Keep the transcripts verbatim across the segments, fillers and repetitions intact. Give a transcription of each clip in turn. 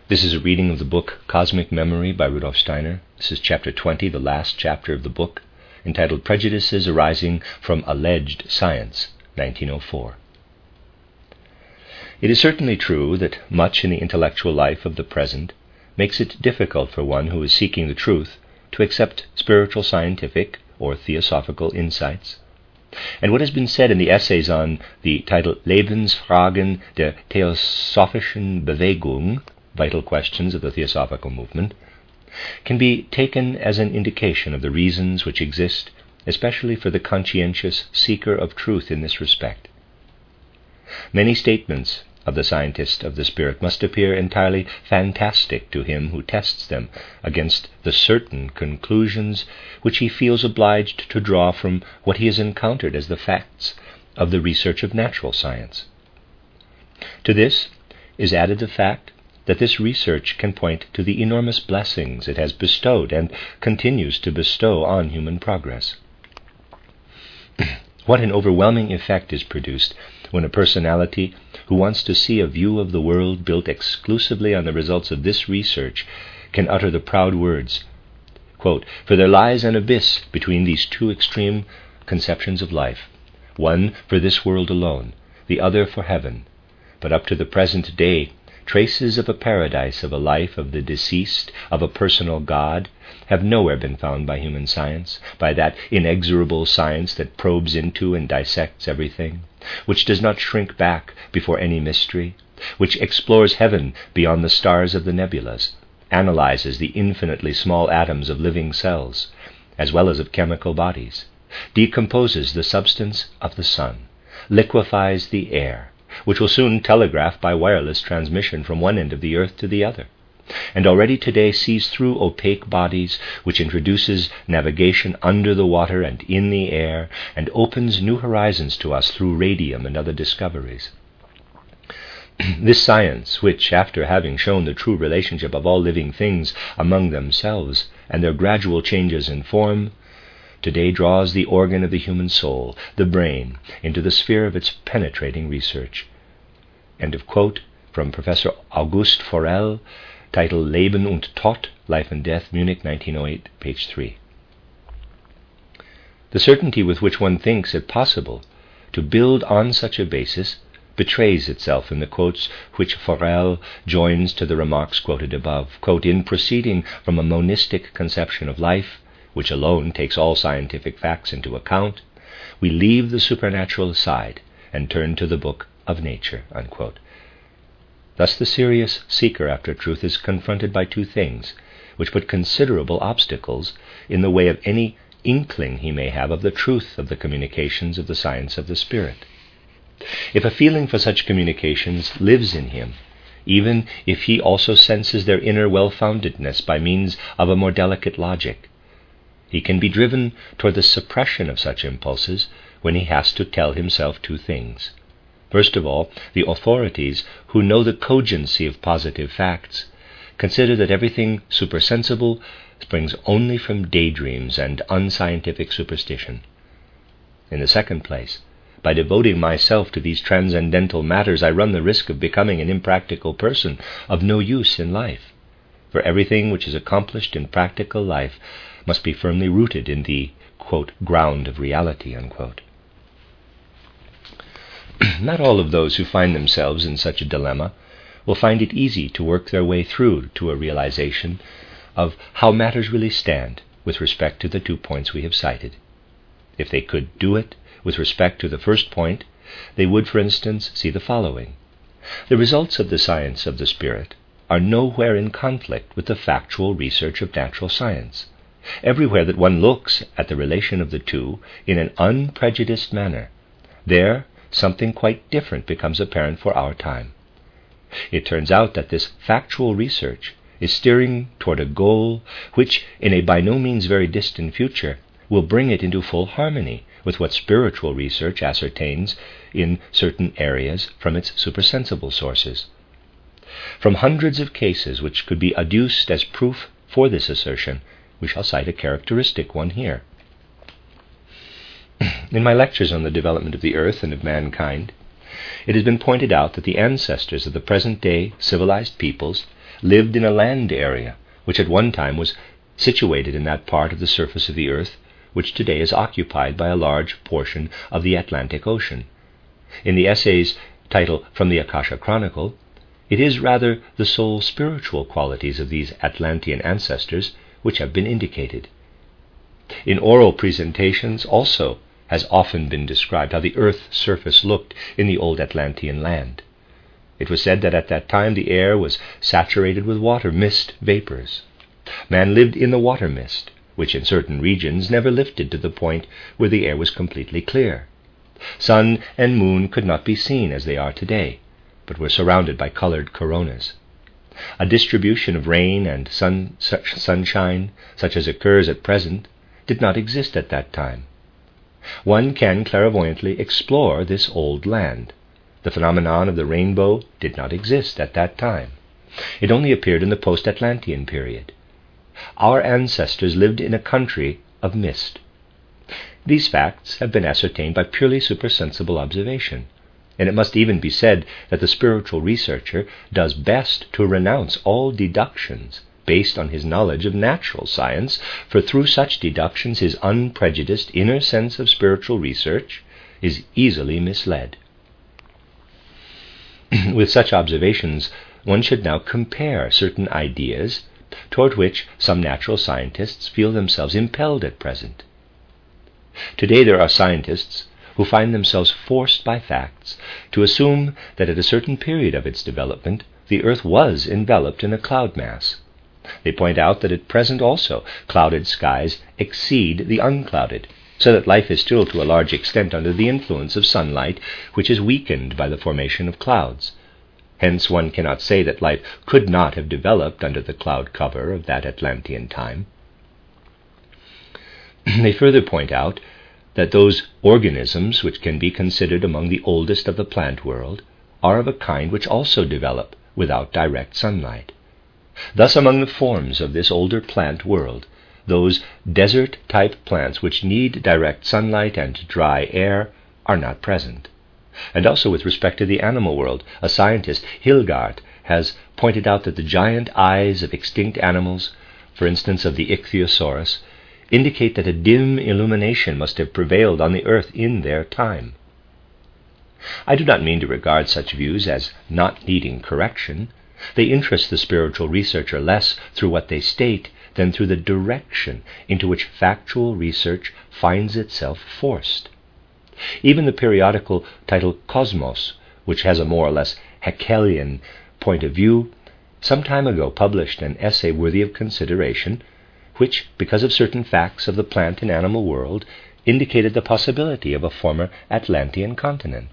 This is a reading of the book Cosmic Memory by Rudolf Steiner. This is chapter twenty, the last chapter of the book, entitled Prejudices Arising from Alleged Science, nineteen oh four. It is certainly true that much in the intellectual life of the present makes it difficult for one who is seeking the truth to accept spiritual, scientific, or theosophical insights. And what has been said in the essays on the title Lebensfragen der Theosophischen Bewegung, Vital Questions of the Theosophical Movement, can be taken as an indication of the reasons which exist, especially for the conscientious seeker of truth in this respect. Many statements of the scientist of the spirit must appear entirely fantastic to him who tests them against the certain conclusions which he feels obliged to draw from what he has encountered as the facts of the research of natural science. To this is added the fact that this research can point to the enormous blessings it has bestowed and continues to bestow on human progress. What an overwhelming effect is produced when a personality who wants to see a view of the world built exclusively on the results of this research can utter the proud words, quote, "For there lies an abyss between these two extreme conceptions of life, one for this world alone, the other for heaven. But up to the present day, traces of a paradise, of a life of the deceased, of a personal God, have nowhere been found by human science, by that inexorable science that probes into and dissects everything, which does not shrink back before any mystery, which explores heaven beyond the stars of the nebulas, analyzes the infinitely small atoms of living cells, as well as of chemical bodies, decomposes the substance of the sun, liquefies the air, which will soon telegraph by wireless transmission from one end of the earth to the other, and already today sees through opaque bodies, which introduces navigation under the water and in the air, and opens new horizons to us through radium and other discoveries. This science, which, after having shown the true relationship of all living things among themselves and their gradual changes in form, today draws the organ of the human soul, the brain, into the sphere of its penetrating research." End of quote from Professor August Forel, titled Leben und Tod, Life and Death, Munich, nineteen oh eight, page three. The certainty with which one thinks it possible to build on such a basis betrays itself in the quotes which Forel joins to the remarks quoted above. Quote, "In proceeding from a monistic conception of life, which alone takes all scientific facts into account, we leave the supernatural aside and turn to the book of nature." Unquote. Thus the serious seeker after truth is confronted by two things, which put considerable obstacles in the way of any inkling he may have of the truth of the communications of the science of the spirit. If a feeling for such communications lives in him, even if he also senses their inner well-foundedness by means of a more delicate logic, he can be driven toward the suppression of such impulses when he has to tell himself two things. First of all, the authorities who know the cogency of positive facts consider that everything supersensible springs only from daydreams and unscientific superstition. In the second place, by devoting myself to these transcendental matters, I run the risk of becoming an impractical person of no use in life, for everything which is accomplished in practical life must be firmly rooted in the, quote, ground of reality, unquote. Not all of those who find themselves in such a dilemma will find it easy to work their way through to a realization of how matters really stand with respect to the two points we have cited. If they could do it with respect to the first point, they would, for instance, see the following. The results of the science of the spirit are nowhere in conflict with the factual research of natural science. Everywhere that one looks at the relation of the two in an unprejudiced manner, there something quite different becomes apparent for our time. It turns out that this factual research is steering toward a goal which, in a by no means very distant future, will bring it into full harmony with what spiritual research ascertains in certain areas from its supersensible sources. From hundreds of cases which could be adduced as proof for this assertion, we shall cite a characteristic one here. In my lectures on the development of the earth and of mankind, it has been pointed out that the ancestors of the present-day civilized peoples lived in a land area, which at one time was situated in that part of the surface of the earth which today is occupied by a large portion of the Atlantic Ocean. In the essay's title, From the Akasha Chronicle, it is rather the soul spiritual qualities of these Atlantean ancestors which have been indicated. In oral presentations also has often been described how the earth's surface looked in the old Atlantean land. It was said that at that time the air was saturated with water mist vapors. Man lived in the water mist, which in certain regions never lifted to the point where the air was completely clear. Sun and moon could not be seen as they are today, but were surrounded by colored coronas. A distribution of rain and sun, such sunshine, such as occurs at present, did not exist at that time. One can clairvoyantly explore this old land. The phenomenon of the rainbow did not exist at that time. It only appeared in the post-Atlantean period. Our ancestors lived in a country of mist. These facts have been ascertained by purely supersensible observation, and it must even be said that the spiritual researcher does best to renounce all deductions based on his knowledge of natural science, for through such deductions his unprejudiced inner sense of spiritual research is easily misled. With such observations, one should now compare certain ideas toward which some natural scientists feel themselves impelled at present. Today there are scientists who find themselves forced by facts to assume that at a certain period of its development the earth was enveloped in a cloud mass. They point out that at present also clouded skies exceed the unclouded, so that life is still to a large extent under the influence of sunlight, which is weakened by the formation of clouds. Hence one cannot say that life could not have developed under the cloud cover of that Atlantean time. They further point out that those organisms which can be considered among the oldest of the plant world are of a kind which also develop without direct sunlight. Thus among the forms of this older plant world, those desert-type plants which need direct sunlight and dry air are not present. And also with respect to the animal world, a scientist, Hilgard, has pointed out that the giant eyes of extinct animals, for instance of the Ichthyosaurus, indicate that a dim illumination must have prevailed on the earth in their time. I do not mean to regard such views as not needing correction. They interest the spiritual researcher less through what they state than through the direction into which factual research finds itself forced. Even the periodical titled Cosmos, which has a more or less Haeckellian point of view, some time ago published an essay worthy of consideration, which, because of certain facts of the plant and animal world, indicated the possibility of a former Atlantean continent.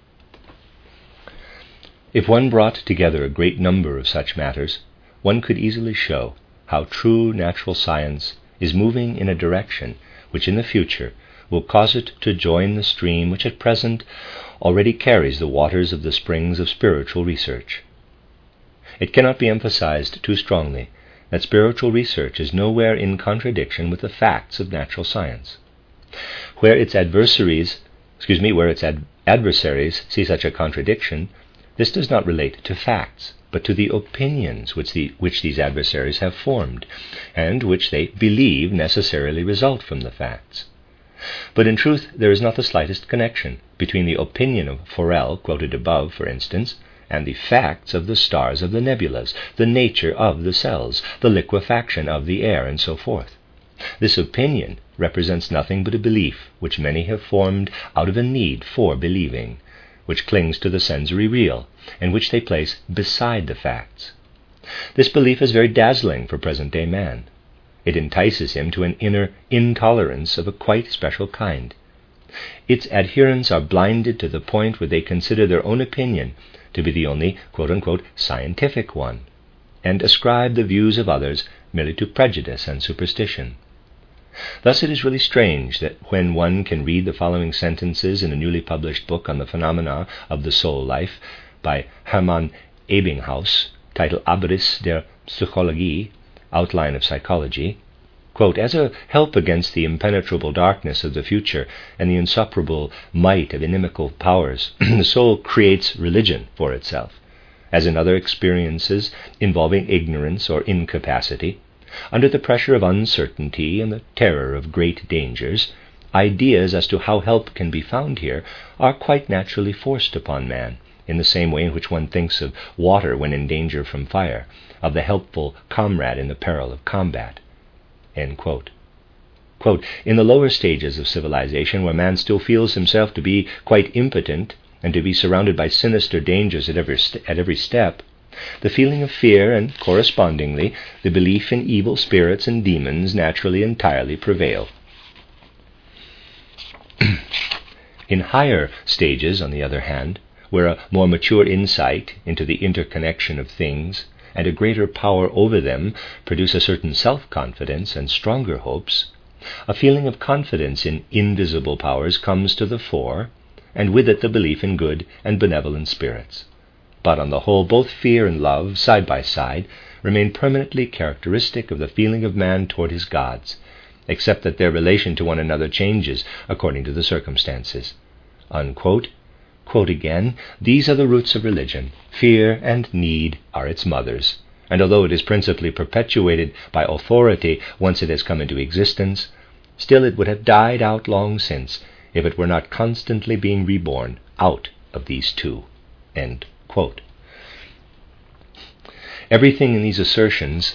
If one brought together a great number of such matters, one could easily show how true natural science is moving in a direction which in the future will cause it to join the stream which at present already carries the waters of the springs of spiritual research. It cannot be emphasized too strongly that spiritual research is nowhere in contradiction with the facts of natural science. Where its adversaries, excuse me, where its ad- adversaries see such a contradiction, this does not relate to facts, but to the opinions which, the, which these adversaries have formed, and which they believe necessarily result from the facts. But in truth there is not the slightest connection between the opinion of Forel, quoted above, for instance, and the facts of the stars of the nebulas, the nature of the cells, the liquefaction of the air, and so forth. This opinion represents nothing but a belief which many have formed out of a need for believing, which clings to the sensory real, and which they place beside the facts. This belief is very dazzling for present-day man. It entices him to an inner intolerance of a quite special kind. Its adherents are blinded to the point where they consider their own opinion to be the only quote-unquote scientific one, and ascribe the views of others merely to prejudice and superstition. Thus it is really strange that when one can read the following sentences in a newly published book on the phenomena of the soul life by Hermann Ebbinghaus, titled Abriss der Psychologie, Outline of Psychology, quote, as a help against the impenetrable darkness of the future and the insuperable might of inimical powers, the soul creates religion for itself, as in other experiences involving ignorance or incapacity, under the pressure of uncertainty and the terror of great dangers, ideas as to how help can be found here are quite naturally forced upon man, in the same way in which one thinks of water when in danger from fire, of the helpful comrade in the peril of combat." End quote. Quote, "In the lower stages of civilization, where man still feels himself to be quite impotent and to be surrounded by sinister dangers at every, st- at every step, the feeling of fear and, correspondingly, the belief in evil spirits and demons naturally entirely prevail. In higher stages, on the other hand, where a more mature insight into the interconnection of things and a greater power over them produce a certain self-confidence and stronger hopes, a feeling of confidence in invisible powers comes to the fore, and with it the belief in good and benevolent spirits. But on the whole, both fear and love, side by side, remain permanently characteristic of the feeling of man toward his gods, except that their relation to one another changes according to the circumstances." Unquote. Quote again, "These are the roots of religion. Fear and need are its mothers. And although it is principally perpetuated by authority once it has come into existence, still it would have died out long since if it were not constantly being reborn out of these two." End quote. Everything in these assertions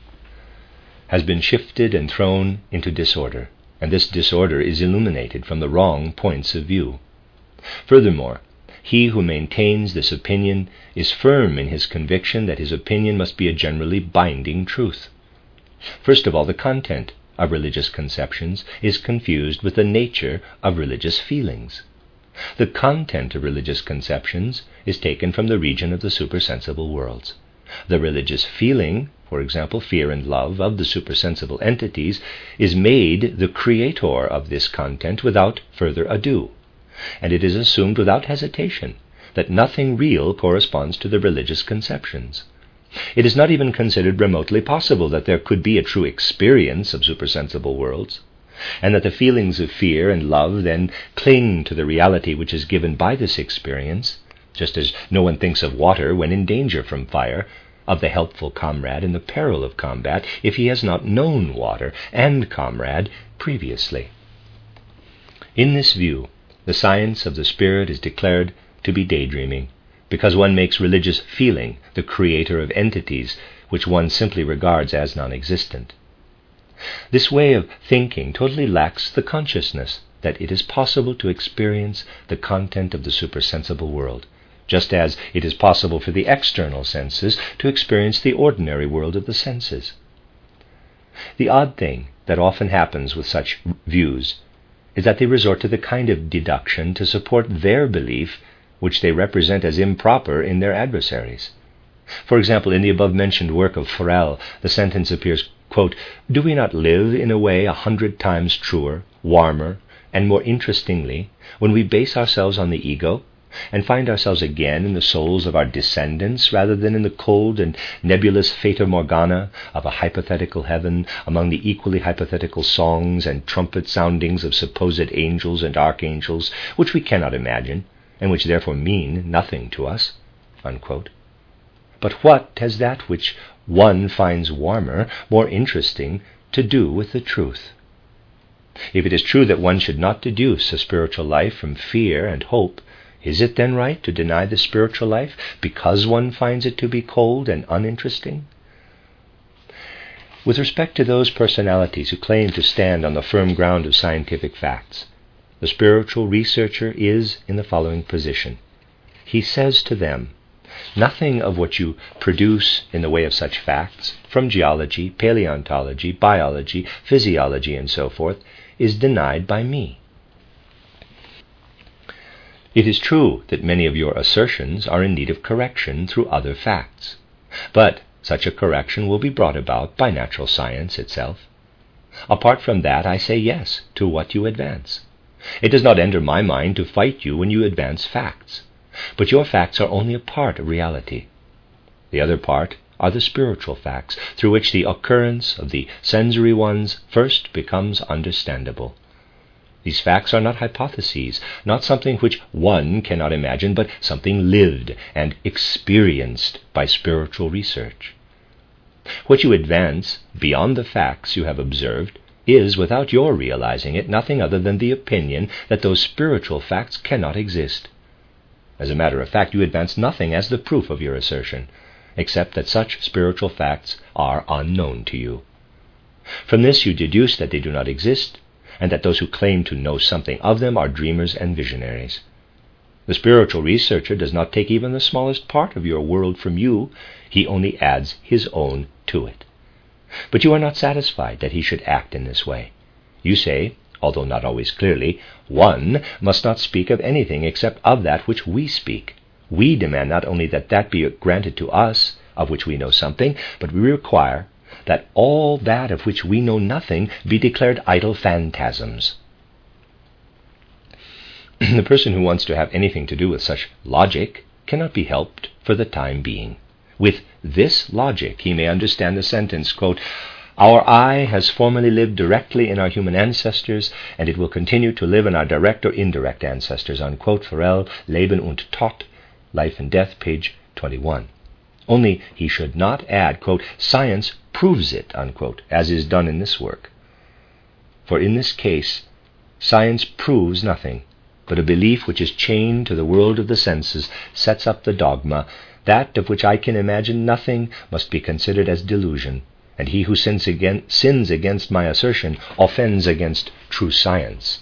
has been shifted and thrown into disorder, and this disorder is illuminated from the wrong points of view. Furthermore, he who maintains this opinion is firm in his conviction that his opinion must be a generally binding truth. First of all, the content of religious conceptions is confused with the nature of religious feelings. The content of religious conceptions is taken from the region of the supersensible worlds. The religious feeling, for example, fear and love of the supersensible entities, is made the creator of this content without further ado, and it is assumed without hesitation that nothing real corresponds to the religious conceptions. It is not even considered remotely possible that there could be a true experience of supersensible worlds, and that the feelings of fear and love then cling to the reality which is given by this experience, just as no one thinks of water when in danger from fire, of the helpful comrade in the peril of combat, if he has not known water and comrade previously. In this view, the science of the spirit is declared to be daydreaming, because one makes religious feeling the creator of entities which one simply regards as non-existent. This way of thinking totally lacks the consciousness that it is possible to experience the content of the supersensible world, just as it is possible for the external senses to experience the ordinary world of the senses. The odd thing that often happens with such views is that they resort to the kind of deduction to support their belief which they represent as improper in their adversaries. For example, in the above-mentioned work of Forel, the sentence appears, quote, "Do we not live in a way a hundred times truer, warmer, and more interestingly when we base ourselves on the ego, and find ourselves again in the souls of our descendants rather than in the cold and nebulous fata morgana of a hypothetical heaven among the equally hypothetical songs and trumpet soundings of supposed angels and archangels, which we cannot imagine, and which therefore mean nothing to us?" Unquote. But what has that which one finds warmer, more interesting, to do with the truth? If it is true that one should not deduce a spiritual life from fear and hope, is it then right to deny the spiritual life because one finds it to be cold and uninteresting? With respect to those personalities who claim to stand on the firm ground of scientific facts, the spiritual researcher is in the following position. He says to them, "Nothing of what you produce in the way of such facts, from geology, paleontology, biology, physiology, and so forth, is denied by me. It is true that many of your assertions are in need of correction through other facts, but such a correction will be brought about by natural science itself. Apart from that, I say yes to what you advance. It does not enter my mind to fight you when you advance facts, but your facts are only a part of reality. The other part are the spiritual facts, through which the occurrence of the sensory ones first becomes understandable. These facts are not hypotheses, not something which one cannot imagine, but something lived and experienced by spiritual research. What you advance beyond the facts you have observed is, without your realizing it, nothing other than the opinion that those spiritual facts cannot exist. As a matter of fact, you advance nothing as the proof of your assertion, except that such spiritual facts are unknown to you. From this you deduce that they do not exist, and that those who claim to know something of them are dreamers and visionaries. The spiritual researcher does not take even the smallest part of your world from you, he only adds his own to it. But you are not satisfied that he should act in this way. You say, although not always clearly, one must not speak of anything except of that which we speak. We demand not only that that be granted to us, of which we know something, but we require that all that of which we know nothing be declared idle phantasms. The person who wants to have anything to do with such logic cannot be helped for the time being. With this logic, he may understand the sentence, quote, "Our eye has formerly lived directly in our human ancestors, and it will continue to live in our direct or indirect ancestors," unquote, Farel, Leben und Tod, Life and Death, page twenty-one. Only he should not add, quote, "Science proves it," unquote, as is done in this work. For in this case, science proves nothing, but a belief which is chained to the world of the senses sets up the dogma, that of which I can imagine nothing must be considered as delusion, and he who sins, again, sins against my assertion offends against true science.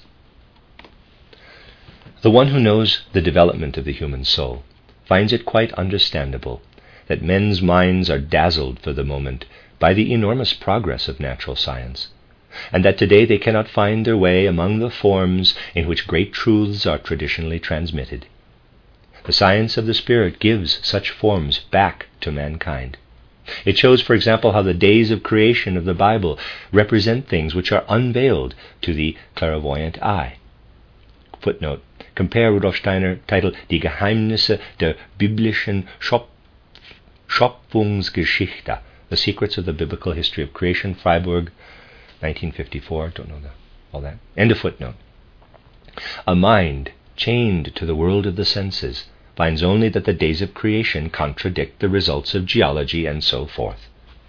The one who knows the development of the human soul finds it quite understandable that men's minds are dazzled for the moment by the enormous progress of natural science, and that today they cannot find their way among the forms in which great truths are traditionally transmitted. The science of the Spirit gives such forms back to mankind. It shows, for example, how the days of creation of the Bible represent things which are unveiled to the clairvoyant eye. Footnote. Compare Rudolf Steiner, title Die Geheimnisse der biblischen Schöpfung. Schöpfungsgeschichte, The Secrets of the Biblical History of Creation, Freiburg, nineteen fifty-four. Don't know the, all that. End of footnote. A mind chained to the world of the senses finds only that the days of creation contradict the results of geology and so forth.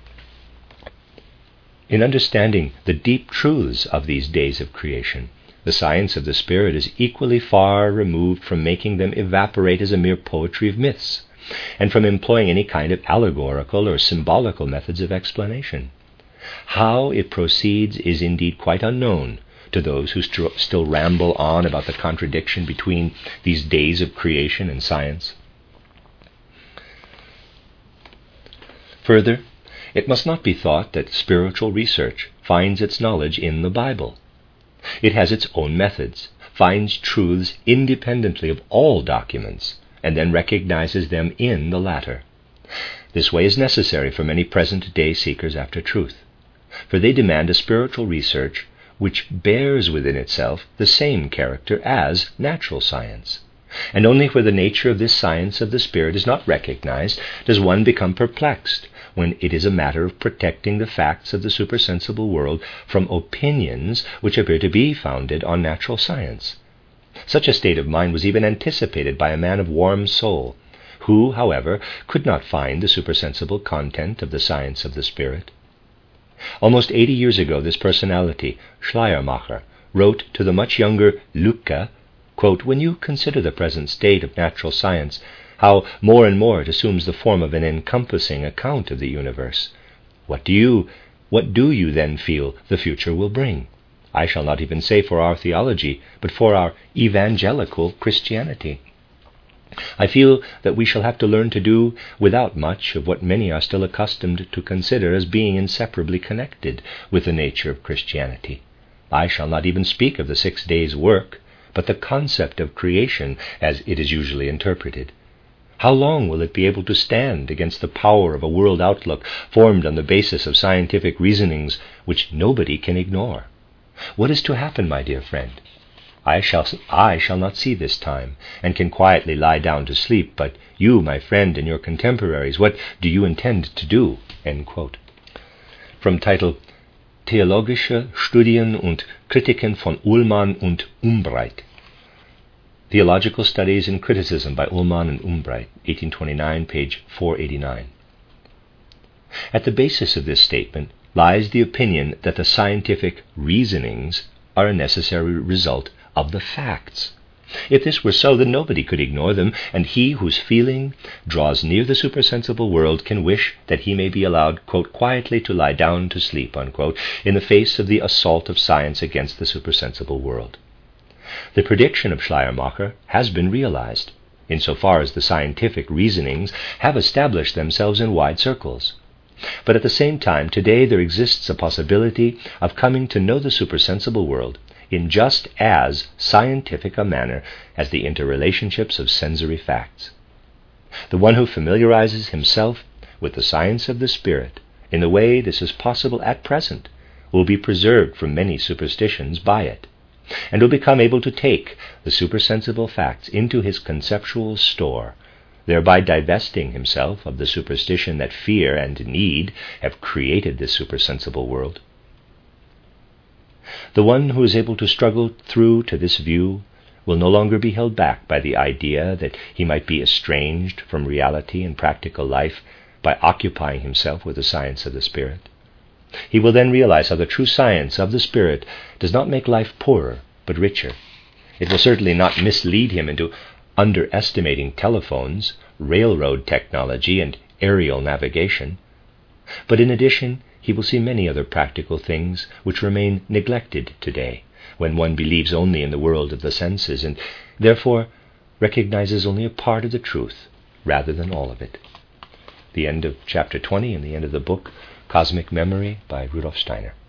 In understanding the deep truths of these days of creation, the science of the Spirit is equally far removed from making them evaporate as a mere poetry of myths, and from employing any kind of allegorical or symbolical methods of explanation. How it proceeds is indeed quite unknown to those who st- still ramble on about the contradiction between these days of creation and science. Further, it must not be thought that spiritual research finds its knowledge in the Bible. It has its own methods, finds truths independently of all documents, and then recognizes them in the latter. This way is necessary for many present-day seekers after truth, for they demand a spiritual research which bears within itself the same character as natural science. And only where the nature of this science of the Spirit is not recognized does one become perplexed when it is a matter of protecting the facts of the supersensible world from opinions which appear to be founded on natural science. Such a state of mind was even anticipated by a man of warm soul, who, however, could not find the supersensible content of the science of the Spirit. Almost eighty years ago, this personality, Schleiermacher, wrote to the much younger Lücke, quote, "When you consider the present state of natural science, how more and more it assumes the form of an encompassing account of the universe, what do you, what do you then feel the future will bring? I shall not even say for our theology, but for our evangelical Christianity. I feel that we shall have to learn to do without much of what many are still accustomed to consider as being inseparably connected with the nature of Christianity. I shall not even speak of the six days' work, but the concept of creation as it is usually interpreted. How long will it be able to stand against the power of a world outlook formed on the basis of scientific reasonings which nobody can ignore? What is to happen, my dear friend? I shall, I shall not see this time, and can quietly lie down to sleep, but you, my friend, and your contemporaries, what do you intend to do?" End quote. From title, Theologische Studien und Kritiken von Ullmann und Umbreit. Theological Studies and Criticism by Ullmann and Umbreit, eighteen twenty-nine, page four eighty-nine. At the basis of this statement lies the opinion that the scientific reasonings are a necessary result of the facts. If this were so, then nobody could ignore them, and he whose feeling draws near the supersensible world can wish that he may be allowed, quote, quietly to lie down to sleep, unquote, in the face of the assault of science against the supersensible world. The prediction of Schleiermacher has been realized, insofar as the scientific reasonings have established themselves in wide circles. But at the same time, today there exists a possibility of coming to know the supersensible world in just as scientific a manner as the interrelationships of sensory facts. The one who familiarizes himself with the science of the spirit in the way this is possible at present will be preserved from many superstitions by it, and will become able to take the supersensible facts into his conceptual store, thereby divesting himself of the superstition that fear and need have created this supersensible world. The one who is able to struggle through to this view will no longer be held back by the idea that he might be estranged from reality and practical life by occupying himself with the science of the spirit. He will then realize how the true science of the spirit does not make life poorer, but richer. It will certainly not mislead him into underestimating telephones, railroad technology, and aerial navigation. But in addition, he will see many other practical things which remain neglected today, when one believes only in the world of the senses, and therefore recognizes only a part of the truth rather than all of it. The end of chapter twenty and the end of the book, Cosmic Memory by Rudolf Steiner.